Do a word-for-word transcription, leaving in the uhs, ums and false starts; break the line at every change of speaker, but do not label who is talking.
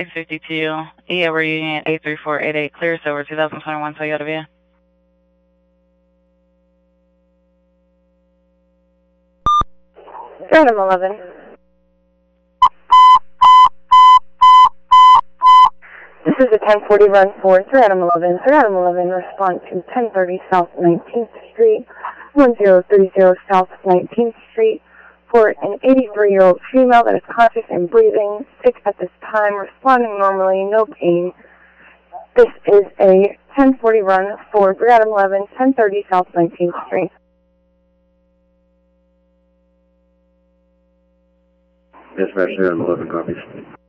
six fifty-two, E over Union eight three four eight eight, clear over two thousand twenty-one Toyota Via.
Stratum eleven. This is a ten forty run for Stratum eleven. Stratum eleven, respond to ten thirty South nineteenth Street, one zero three zero South nineteenth Street, for an eighty-three-year-old female that is conscious and breathing, sick at this time, responding normally, no pain. This is a ten forty run for Stratum eleven, ten thirty South nineteenth Street.
Dispatch Stratum eleven, copies.